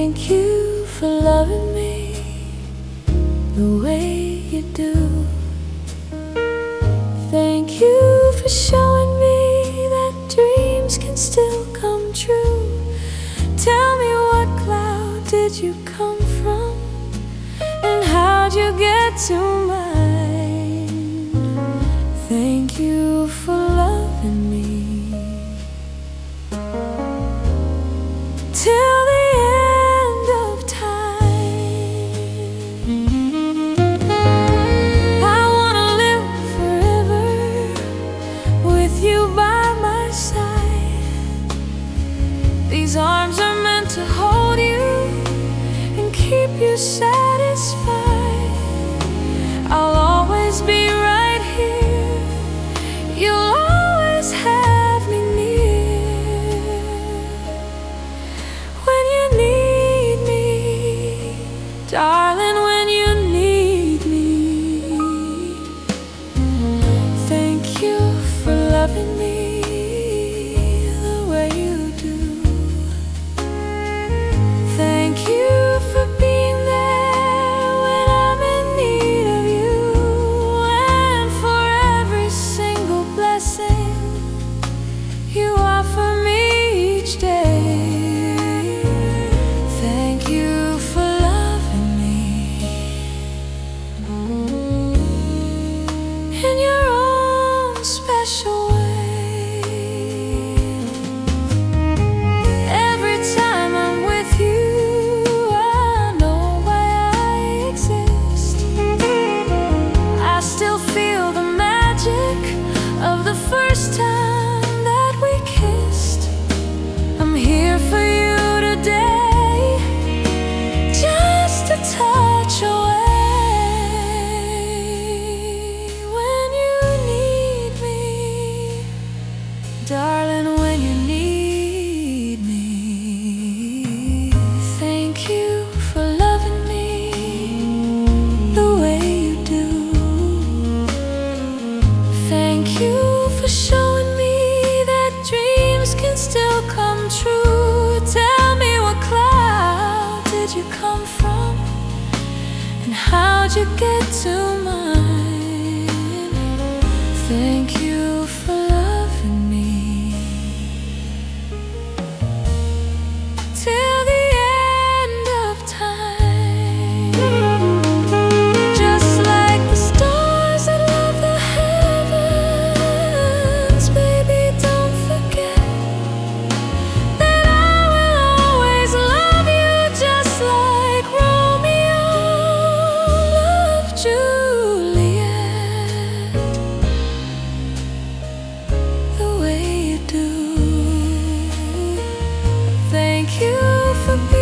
Thank you for loving me the way you do. Thank you for showing me that dreams can still come true. Tell me, what cloud did you come from, and how'd you get to mine? Thank you for loving me till the end of time. I wanna live forever with you by my side. These arms are meant to hold you and keep you satisfied. I'll always be right here. You'll always have me near. When you need me, darling, when you need me. Thank you for loving me the way you do. Thank you for being there when I'm in need of you, and for every single blessing you offer me each day. Thank you for loving me in your own special way. Every time I'm with you, I know why I exist. I still feel the magic of the first time that we kissed. I'm here for you today, just a touch away. When you need me, darling, when you need me. Thank you for loving me the way you do. Thank you for showing me that dreams can still come true. Tell me, what cloud did you come from, and how'd you get to mine? Thank you for loving me till the end of time. Just like the stars that love the heavens, baby, don't forget that I will always love you, just like Romeo loved Juliet, the way you do. Thank you for being